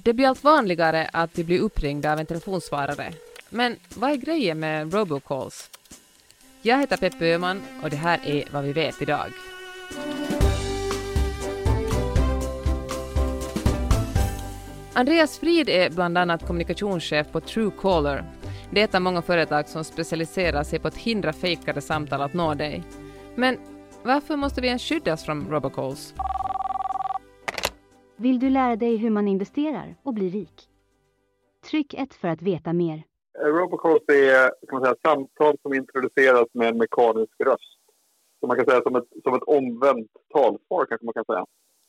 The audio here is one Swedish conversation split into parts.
Det blir allt vanligare att vi blir uppringda av en telefonsvarare. Men vad är grejen med robocalls? Jag heter Peppe Öhman och det här är vad vi vet idag. Andreas Frid är bland annat kommunikationschef på Truecaller. Det är ett av många företag som specialiserar sig på att hindra fejkade samtal att nå dig. Men varför måste vi ens skyddas från robocalls? Vill du lära dig hur man investerar och blir rik? Tryck 1 för att veta mer. Robocalls är, kan man säga, samtal som introduceras med en mekanisk röst. Så man kan säga som ett omvänt talsvar, kanske man kan säga.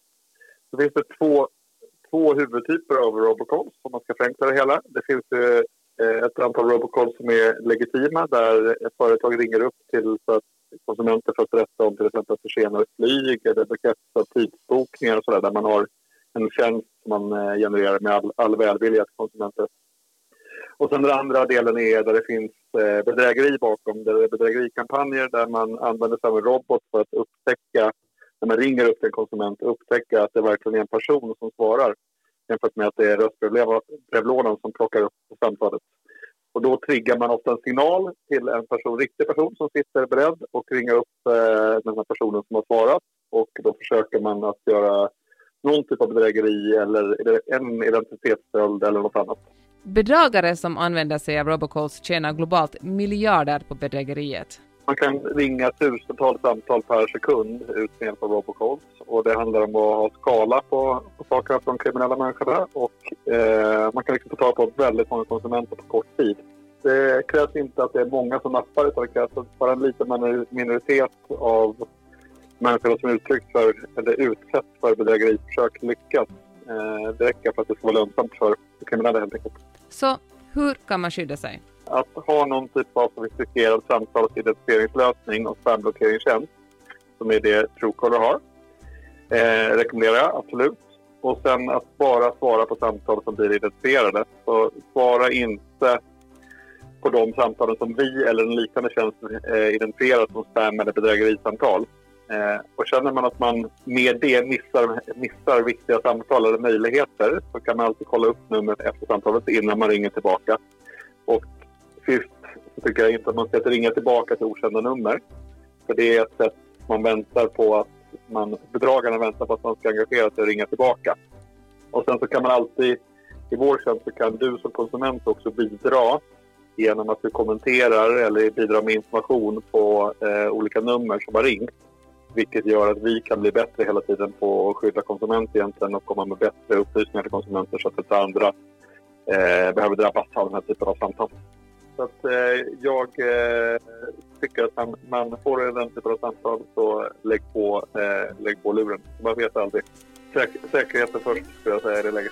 Så finns det två huvudtyper av robocalls som man ska förenkla det hela. Det finns ett antal robocalls som är legitima där ett företag ringer upp till konsumenter för att berätta om till exempel försenade flyg eller bekräfta tidsbokningar och sådär, där man har en tjänst som man genererar med all välvilja till konsumenter. Och sen den andra delen är där det finns bedrägeri bakom. Det är bedrägerikampanjer där man använder sig av en robot för att upptäcka, när man ringer upp till en konsument, upptäcka att det verkligen är en person som svarar jämfört med att det är röstbrevlådan som plockar upp samtalet. Och då triggar man ofta en signal till en riktig person som sitter beredd och ringer upp den här personen som har svarat. Och då försöker man att göra någon typ av bedrägeri eller en identitetsstöld eller något annat. Bedragare som använder sig av robocalls tjänar globalt miljarder på bedrägeriet. Man kan ringa tusentals samtal per sekund ut med hjälp av robocalls. Och det handlar om att ha skala på saker från kriminella människor. Och man kan liksom få tag på väldigt många konsumenter på kort tid. Det krävs inte att det är många som nappar, utan det krävs bara en liten minoritet av människor som utsätts för bedrägeriförsök lyckas. Det räcker för att det ska vara lönsamt för kriminella helt enkelt. Så hur kan man skydda sig? Att ha någon typ av sofistikerad samtalsidentificeringslösning och spamblockeringsstjänst, som är det Truecaller har, rekommenderar jag absolut. Och sen att bara svara på samtal som blir identifierade. Så svara inte på de samtalen som vi eller en liknande tjänst identifierar som spam eller bedrägerisamtal. Och känner man att man med det missar viktiga samtal eller möjligheter, så kan man alltid kolla upp numret efter samtalet innan man ringer tillbaka. Och sist så tycker jag inte att man ska ringa tillbaka till okända nummer. För det är ett sätt man väntar på att bedragarna väntar på att man ska engagera sig och ringa tillbaka. Och sen så kan man alltid, i vår tjänst så kan du som konsument också bidra genom att du kommenterar eller bidrar med information på olika nummer som har ringt. Vilket gör att vi kan bli bättre hela tiden på att skydda konsumenter egentligen och komma med bättre upplysningar till konsumenter så att inte andra behöver drabbas av den här typen av samtal. Så att jag tycker att man får den typen av samtal, så lägg på luren. Man vet aldrig. Säkerheten först, skulle jag säga, i det läget.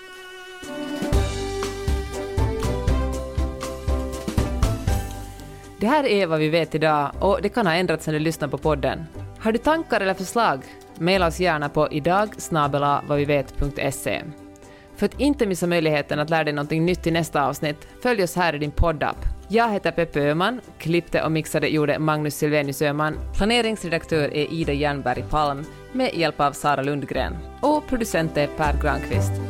Det här är vad vi vet idag och det kan ha ändrats när du lyssnar på podden. Har du tankar eller förslag? Maila oss gärna på idag@vavivet.se. För att inte missa möjligheten att lära dig något nytt i nästa avsnitt, följ oss här i din poddapp. Jag heter Peppe Öhman, klippte och mixade gjorde Magnus Silvenius Öhman, planeringsredaktör är Ida Jernberg Palm med hjälp av Sara Lundgren och producent är Per Granqvist.